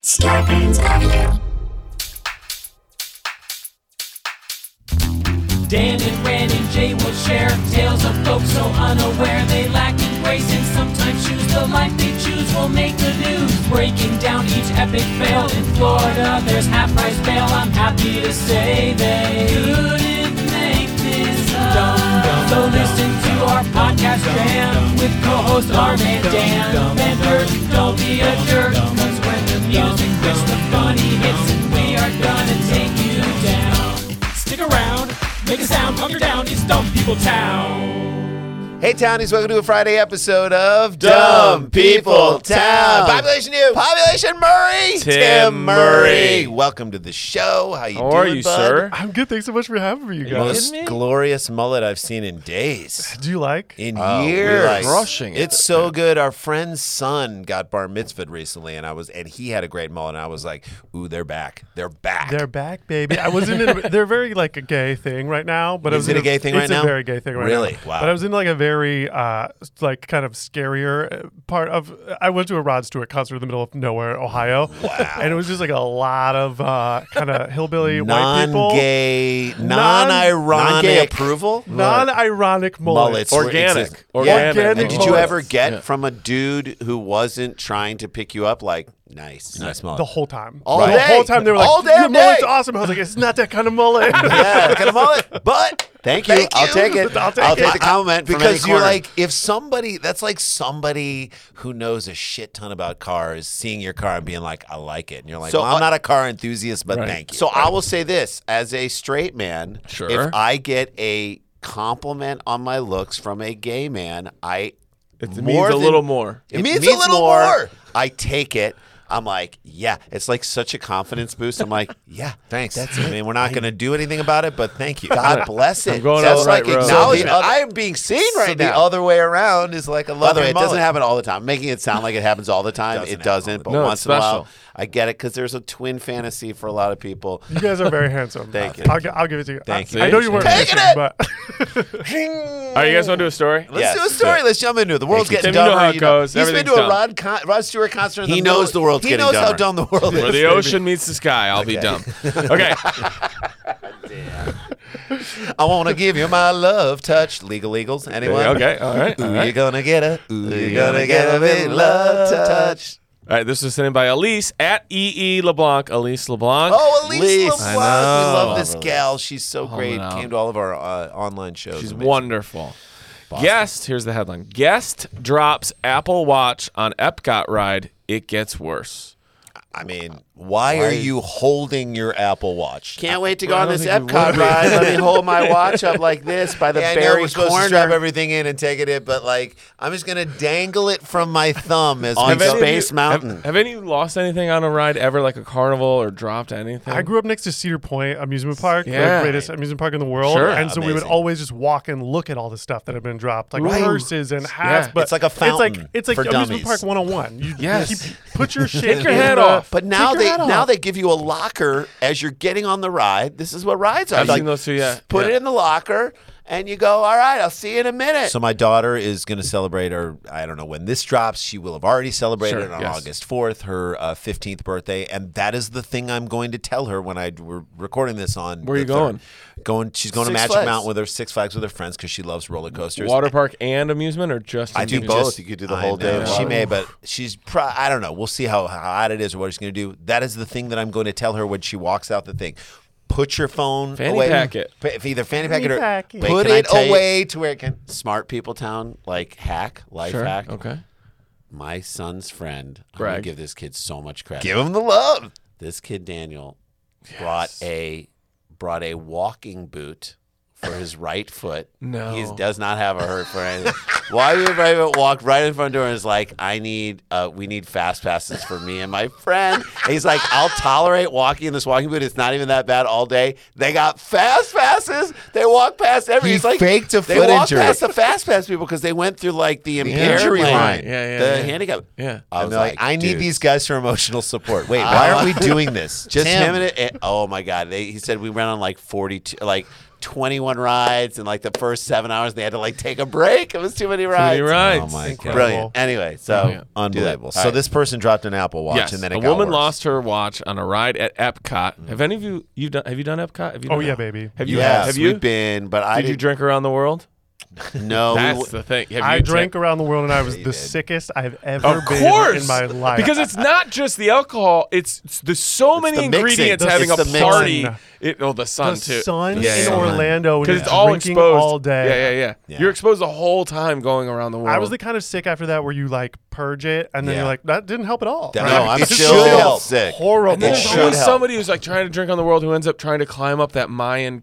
Scarpins Avenue. Dan and Ren and Jay will share tales of folks so unaware they lack in grace and sometimes choose the life they choose will make the news. Breaking down each epic fail in Florida, there's half-price bail. I'm happy to say they couldn't make this up. So listen to our podcast jam with co-host Arm and Dan. Bender, don't be a jerk, cause when the music hits, the funny hits, and we are gonna take you down. Stick around. Make a sound, hunker down, it's Dumb People Town. Hey, Townies, welcome to a Friday episode of Dumb People Town. Population you. Population Murray. Tim Murray. Welcome to the show. How How are you, bud? sir? I'm good. Thanks so much for having me, you Most guys. glorious mullet I've seen in days. Do you like? In Oh, years. we're crushing it. It's so good. Our friend's son got bar mitzvahed recently, and he had a great mullet, and I was like, ooh, they're back. They're back. They're back, baby. I wasn't in. They're very like a gay thing right now, but Is it a gay thing right It's now? a very gay thing right now. Really? Wow. But I was in like a very like kind of scarier part of. I went to a Rod Stewart concert in the middle of nowhere, Ohio. Wow. And it was just like a lot of kind of hillbilly white people. Non-gay, non-ironic Non-gay approval? Non-ironic mullets. Mullets. were Organic. exist- Organic. Yeah. Organic And did you mullets. ever get Yeah. from a dude who wasn't trying to pick you up like, nice mullet? The whole time. All the day. whole time they were like, All damn your mullet's day. awesome. I was like, it's not that kind of mullet. Yeah, kind of mullet. But thank you. I'll take it. I'll take I'll it. take the compliment from Because any you're corner. like, if somebody, that's like somebody who knows a shit ton about cars, seeing your car and being like, I like it. And you're like, So, well, I'm not a car enthusiast, but Right. thank you. So I will say this, as a straight man, Sure. if I get a compliment on my looks from a gay man, It means a little more. It means means a little more. more. I take it. I'm like, yeah. It's like such a confidence boost. I'm like, yeah, thanks. That's it. I mean, we're not going to do anything about it, but thank you. God bless it. I'm going That's all right, like bro. acknowledgement. So the I am being seen right so now. the other way around is like a By love the way, it mullet. doesn't happen all the time. I'm making it sound like it happens all the time. Doesn't It doesn't, happen but all the once time. in a No, it's while, special. I get it because there's a twin fantasy for a lot of people. You guys are very handsome. Thank you. I'll give it to you. Thank I you. know you weren't Taking listening, it! but All right, you guys want to do a story? Let's Yes, do a story. Let's jump into it. The world's Thank you. getting Tim, you dumber. know how it goes. He's been Everything's to a dumb. Rod Stewart concert. In He the knows middle- the world's He getting knows how dumber. dumb the world Where is. the ocean meets the sky, I'll be dumb. Okay. I want to give you my love touch. Legal Eagles. Anyone? Okay. All right. Ooh, All you're right. gonna get a. Ooh, you're gonna get a big love touch. All right. This was sent in by Elise at EE LeBlanc. Elise LeBlanc. Oh, Elise I LeBlanc. know. We love this gal. She's so great. it out. Came to all of our online shows. She's Amazing. wonderful. Guest, here's the headline. Guest drops Apple Watch on Epcot ride. It gets worse. I mean, why are you holding your Apple Watch? Can't wait to go I on don't this think you Epcot would. ride. Let me hold my watch up like this by the Yeah, I know berry we're supposed to strap corner. everything in and take it in, but like I'm just gonna dangle it from my thumb as On we go. Space Mountain. Have any of you lost anything on a ride ever, like a carnival, or dropped anything? I grew up next to Cedar Point Amusement Park, Yeah. the greatest amusement park in the world. Sure. And so we would Amazing. always just walk and look at all the stuff that had been dropped, like Right. purses and hats. Yeah. But It's like a fountain It's like for amusement dummies. park 101. You Yes. put your shit. Take your in head the- off. But now Take your head off. they give you a locker as you're getting on the ride. This is what rides are. I've seen those too, yeah. Put Yeah. it in the locker, and you go, all right, I'll see you in a minute. So my daughter is going to celebrate her, I don't know when this drops. She will have already celebrated Sure, on yes. August 4th, her 15th birthday. And that is the thing I'm going to tell her when we're recording this on Where are the you going? 3rd. She's going to Six Magic Flags. Mountain with her, Six Flags with her friends because she loves roller coasters. Water park and amusement, or just I do amusement? both. You could do the I whole day know. of She water. may, but she's. I don't know. We'll see how hot it is or what she's going to do. That is the thing that I'm going to tell her when she walks out the thing. Put your phone Fanny away. pack it. Either fanny pack it or packet. put Can I it tell you- away to where it can. Smart people town, like life Sure. hack. Okay. My son's friend, I'm Brag. gonna give this kid so much credit. Give him the love. This kid Daniel brought a walking boot for his right foot. No. He does not have a hurt for anything. Why would right walk right in front door and is like, we need fast passes for me and my friend. And he's like, I'll tolerate walking in this walking boot. It's not even that bad all day. They got fast passes. They walk past every. He He's like, faked a they foot walked injury. past the fast pass people because they went through like the impaired injury lane, line. Yeah, the yeah. handicap. Yeah. I And was they're like, I need dude. these guys for emotional support. Wait, why aren't we doing this? Just Tim. him and it. Oh my God! He said we went on like 21 rides in like the first 7 hours. They had to like take a break. It was too many rides. Oh my God. Brilliant. Anyway, so unbelievable. All So right. this person dropped an Apple Watch, Yes, and then a it got woman worse. lost her watch on a ride at Epcot. Have any of you have you done Epcot? Have you done Oh, yeah, that? baby. Have you? Yes, have you? we've been, but I Did you didn't. drink around the world? No, That's the thing. Have I you drank around the world, and I was the did. sickest I've ever Of been course, in my life. because it's not just the alcohol. It's there's so many the mixing. ingredients It's having a the mixing. party. Sun. The sun the too. sun Yeah, in yeah. Orlando, and Because it's it's all drinking exposed all day. Yeah. You're exposed the whole time going around the world. I was the kind of sick after that where you like purge it, and then Yeah. you're like, that didn't help at all. No, Right? I'm It still felt sick. horrible. And then It there's should always help. somebody who's like trying to drink on the world who ends up trying to climb up that Mayan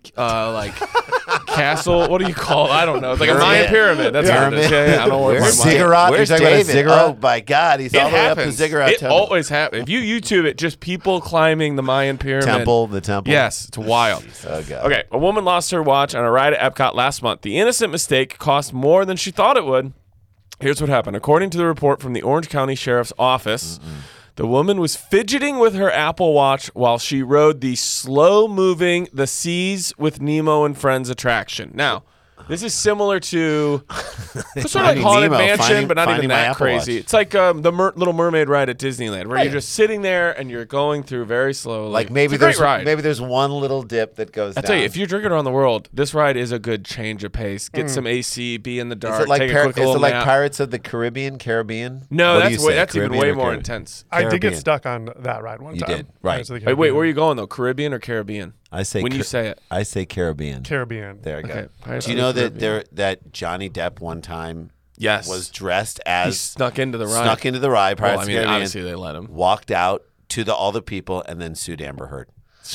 castle. What do you call it? I don't know. It's like a Mayan pyramid. That's what it is. Pyramid. Yeah, I don't know what Where's it's Mayan. Ziggurat? Where's You're talking about a David? ziggurat? Oh my God, he's It all the way up the happens. Ziggurat It Temple. always happens. If you YouTube it, just people climbing the Mayan pyramid. The temple. Yes, it's wild. Oh, God. Okay, a woman lost her watch on a ride at Epcot last month. The innocent mistake cost more than she thought it would. Here's what happened. According to the report from the Orange County Sheriff's Office, the woman was fidgeting with her Apple Watch while she rode the slow-moving The Seas with Nemo and Friends attraction. Now, this is similar to it's sort of like Finding Haunted Nemo, Mansion, but not finding even my that Apple crazy. Watch. It's like the Little Mermaid ride at Disneyland, where you're just sitting there and you're going through very slowly. Like maybe it's a great there's ride. maybe there's one little dip that goes. I tell you, if you're drinking around the world, this ride is a good change of pace. Get some AC, be in the dark, is it like take a quick is it little like nap. Pirates of the Caribbean? No, What do you say, that's even Caribbean way or more Caribbean? intense. I did get Caribbean. stuck on that ride one You time. did, right. Wait, where are you going though? Caribbean or Caribbean? I say when you say it. I say Caribbean. Caribbean. There you go. Okay. Pirates Do you of know the that Caribbean. that Johnny Depp one time Yes. was dressed He as snuck into the ride. snuck into the ride, Pirates Well, I of mean, the Caribbean, obviously they let him. walked out to all the people, and then sued Amber Heard.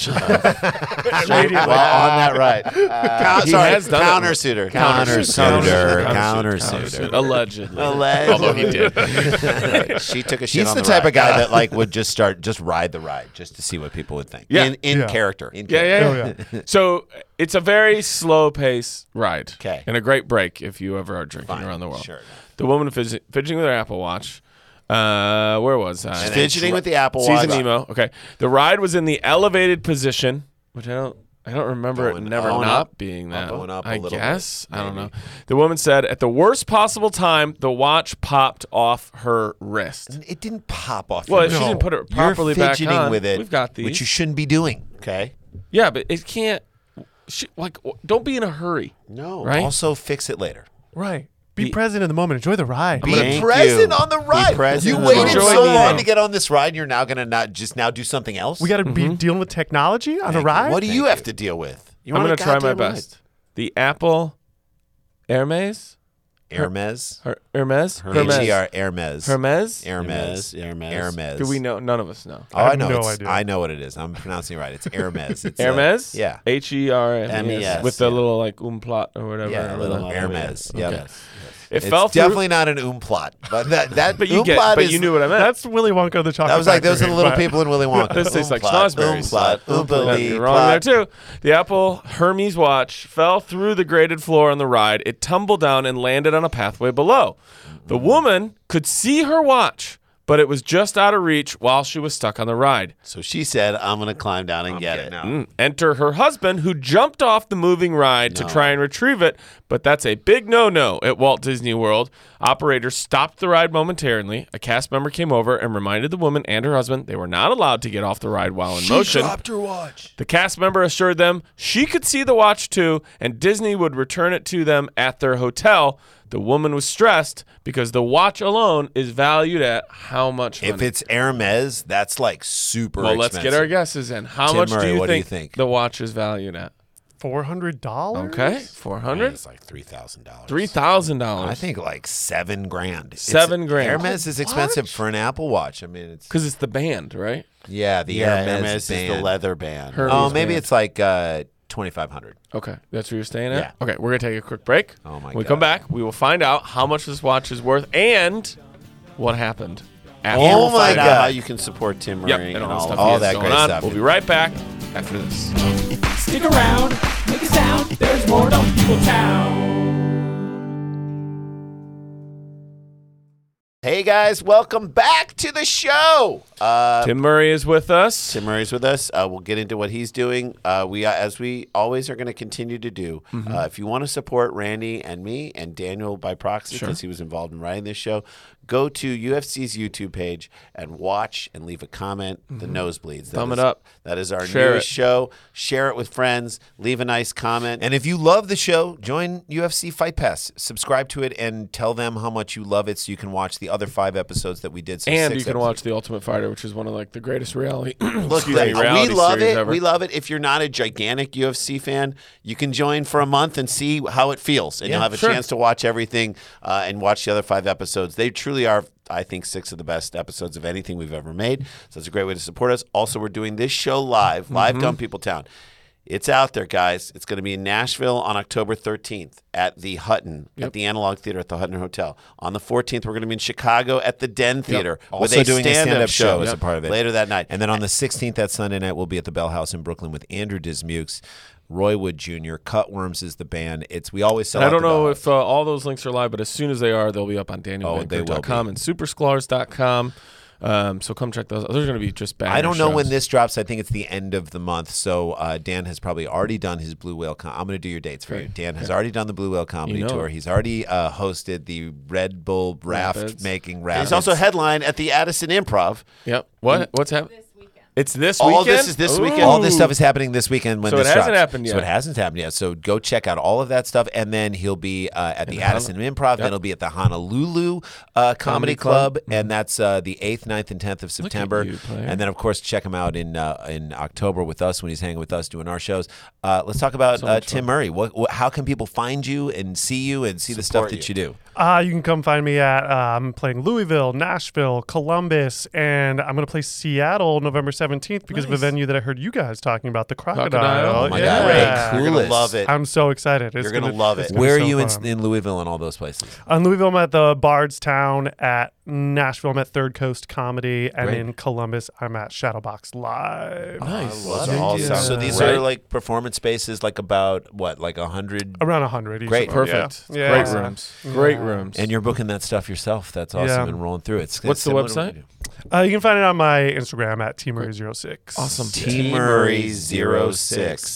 Immediately. Well, on that ride. He Sorry, has done it. counter-suitor. Counter-suitor. Allegedly. Allegedly. Although he did. She took a shit He's on the the type ride. of guy that like would just ride the ride just to see what people would think. Yeah. in Yeah. character. In Yeah, character. yeah. So it's a very slow pace ride. 'Kay. And a great break if you ever are drinking around the world. Sure. The woman fidgeting with her Apple Watch. Where was I? And fidgeting with the Apple Season Watch. Nemo. Okay. The ride was in the elevated position, which I don't remember Going it never up. not being that. Going up a I little guess. bit, I don't know. maybe. The woman said at the worst possible time, the watch popped off her wrist. It didn't pop off. Well, your she wrist. didn't put it properly You're back fidgeting on. with it, We've got these. which you shouldn't be doing. Okay. Yeah, but it can't. Don't be in a hurry. No. Right? Also, fix it later. Right. Be present in the moment. Enjoy the ride. Be Thank present you. on the ride. present You in the waited moment. so Enjoy the long moment. to get on this ride, and you're now gonna not do something else. We got to be dealing with technology on a ride. What do you have to deal with? You I'm want going a to try my goddamn ride. best. The Apple Hermes? Hermes. Hermes? H-E-R Hermes. Hermes? Hermes. Hermes. Hermes. Do we know? None of us know. Oh, I have know. no it's- idea. I know what it is. I'm pronouncing it right. It's Hermes. It's Hermes? yeah. H-E-R-M-E-S. M-E-S, With the yeah. little like umplaut or whatever. Yeah, a little Hermes. Okay. Yep. It It's fell through. definitely not an umplaut, but that But you umplaut but is, you knew what I meant. That's Willy Wonka the Chocolate That was like those are the Factory, little but- people in Willy Wonka. This tastes like Umplaut, snozzberries. Umplaut, Yeah, Oompa you're wrong there too. The Apple Hermes watch fell through the graded floor on the ride. It tumbled down and landed on a pathway below. The woman could see her watch, but it was just out of reach while she was stuck on the ride. So she said, I'm going to climb down and get it. Enter her husband, who jumped off the moving ride to try and retrieve it, but that's a big no-no at Walt Disney World. Operators stopped the ride momentarily. A cast member came over and reminded the woman and her husband they were not allowed to get off the ride while in motion. her watch. The cast member assured them she could see the watch too, and Disney would return it to them at their hotel. The woman was stressed because the watch alone is valued at how much money? If it's Hermes, that's like super Well, expensive. let's get our guesses in. How Tim much Murray, do what do you you think think? the watch is valued at? $400. Okay, $400. It's like $3,000. $3,000. I think like $7,000. $7,000. Hermes is expensive for an Apple Watch. I mean, it's Because it's the band, right? yeah, the Yeah, Hermes, Hermes band. is the leather band. Hermes Oh, maybe band. it's like $2,500. Okay, that's where you're staying at? Yeah. Okay, we're going to take a quick break. Oh, my When we God. come back, we will find out how much this watch is worth and what happened after. And Oh we'll my find out God. how you can support Tim Murray Yep, and and all, all the of stuff that. all he has that going great on. stuff. We'll be right back after this. Stick around, make a sound. There's more Dumb People Town. Hey guys, welcome back to the show. Tim Murray is with us. Tim Murray's with us. We'll get into what he's doing. We, as we always are going to continue to do. If you want to support Randy and me and Daniel by proxy, because he was involved in writing this show, go to UFC's YouTube page and watch and leave a comment. The Nosebleeds. Thumb it up. That is our Share newest it. show. Share it with friends. Leave a nice comment. And if you love the show, join UFC Fight Pass. Subscribe to it and tell them how much you love it so you can watch the other 5 episodes that we did. So And 6 you can episodes. watch The Ultimate Fighter, which is one of like the greatest reality. Look, excuse me, reality we love series it. ever. We love it. If you're not a gigantic UFC fan, you can join for a month and see how it feels, and you'll have a chance to watch everything and watch the other 5 episodes. They truly are, I think, 6 of the best episodes of anything we've ever made. So it's a great way to support us. Also, we're doing this show live Dumb People Town. It's out there, guys. It's going to be in Nashville on October 13th at the Hutton, at the Analog Theater at the Hutton Hotel. On the 14th, we're going to be in Chicago at the Den Theater with Also a doing a stand-up show as a part of it. later that night. And then on the 16th, that Sunday night, we'll be at the Bell House in Brooklyn with Andrew Dismukes, Roy Wood Jr., Cutworms is the band. We always sell And I out don't the Bell know House. if all those links are live, but as soon as they are, they'll be up on they will DanielBanker.com be. and supersklars.com. So come check those out. Those are going to be just banger I don't know shows. when this drops. I think it's the end of the month. So Dan has probably already done his Blue Whale. I'm going to do your dates for you. Dan has already done the Blue Whale Comedy Tour. it. He's already hosted the Red Bull Rapids. making And rapids. he's also headline at the Addison Improv. Yep. What's happening? It's this All weekend? this is this weekend? All this stuff is happening this weekend when So this it hasn't drops. happened So yet. it hasn't happened yet. So go check out all of that stuff, and then he'll be at the Addison Improv. Then he'll be at the Honolulu Comedy Club, and that's the 8th, 9th, and 10th of September. you, player. And then, of course, check him out in October with us when he's hanging with us doing our shows. Let's talk about Tim Murray. How can people find you and see you and see the stuff that you do? You can come find me at I'm playing Louisville, Nashville, Columbus, and I'm going to play Seattle November 17th because of a venue that I heard you guys talking about, the Crocodile. Oh, my yeah. God. You're going Coolest. to love it. I'm so excited. You're gonna love it. Where are so you fun. in Louisville and all those places? In Louisville, I'm at the Bardstown. At Nashville, I'm at Third Coast Comedy. And in Columbus, I'm at Shadowbox Live. Nice. Those Yeah. are all sound So these great. are like performance spaces, like about what, like 100? Around 100. Great. usually. Perfect. Yeah. Great Yeah. rooms. Great rooms. And you're booking that stuff yourself. That's awesome. Yeah. And rolling through it. What's the website? You can find it on my Instagram at tmurray06. Awesome. T Murray 06.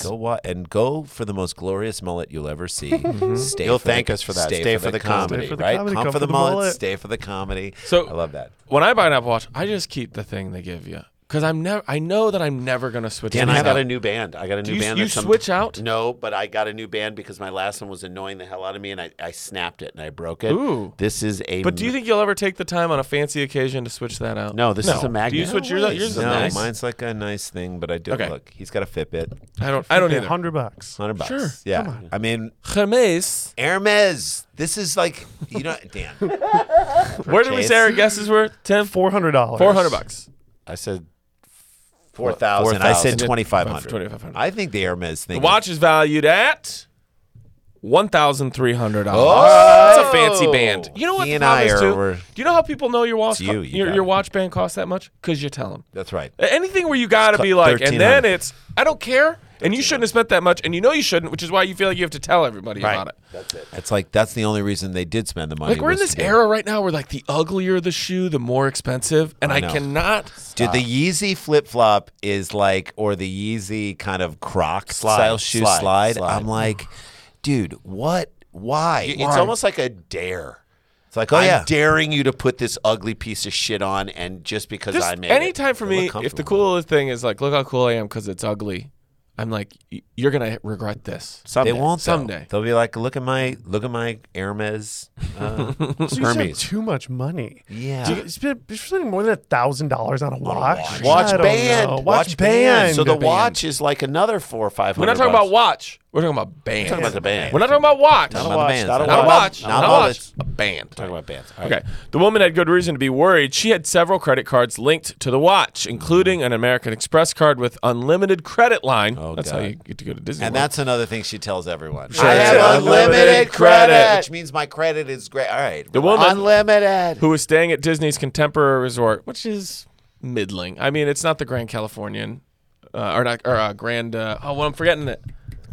Go for the most glorious mullet you'll ever see. Stay You'll for the- thank us for that. Stay for the comedy, Stay for the right? comedy, Come for the mullet. Stay for the comedy. So- I love that. When I buy an Apple Watch, I just keep the thing they give you because I know that I'm never going to switch. And it I out. got a new band. I got a new band. you switch out? No, but I got a new band because my last one was annoying the hell out of me, and I snapped it and I broke it. Ooh. This is a. But do you think you'll ever take the time on a fancy occasion to switch that out? No, this is a magnet. Do you switch yours out? Yours is No, nice. mine's like a nice thing, but I do. Okay. Look, he's got a Fitbit. I don't either. $100. $100. Sure. Yeah. I mean, Hermes. Hermes. This is like, Dan. Where did we say our guesses were? $10, $400. $400. I said 4,000. I said 2,500. 2,500. I think the Hermes thing. The watch is valued at $1,300. Oh! It's a fancy band. You know what He the and problem I is are too? over- Do you know how people know your watch? It's you. You got your it. watch band costs that much? Because you tell them. That's right. Anything where you got to be like, and 1,300. then it's, I don't care, and you shouldn't have spent that much, and you know you shouldn't, which is why you feel like you have to tell everybody about it. That's it. It's like, that's the only reason they did spend the money. Like we're in was this to do it. era right now where like the uglier the shoe, the more expensive, and I know. cannot. Dude, the Yeezy flip flop is like, or the Yeezy kind of Croc style shoe slide. I'm like, dude, what? Why? It's almost like a dare. It's like, oh I'm yeah. daring you to put this ugly piece of shit on, and just because Just I made anytime it. for They me, look if the comfortable. coolest thing is like, look how cool I am because it's ugly, I'm like, you're gonna regret this. Someday. They won't though. Someday. They'll be like, look at my Hermes. So you spend Hermes. too much money. Yeah. You're spending more than $1,000 on a watch. Watch I don't band. know. Watch Watch band. So the watch is like another $400 or $500. We're not talking about watch. We're talking about band. We're talking about the band. We're not talking about watch. Not Not a about the watch. bands. Not a Not a watch. watch. Not Not a a watch. watch. A band. Talking about bands. All right. Okay. The woman had good reason to be worried. She had several credit cards linked to the watch, including an American Express card with unlimited credit line. That's how God. you get to go to Disney. And World. that's another thing she tells everyone. I have unlimited credit. Which means my credit is great. All right. The woman Unlimited. who was staying at Disney's Contemporary Resort, which is middling. I mean, it's not the Grand Californian, or Grand. I'm forgetting it.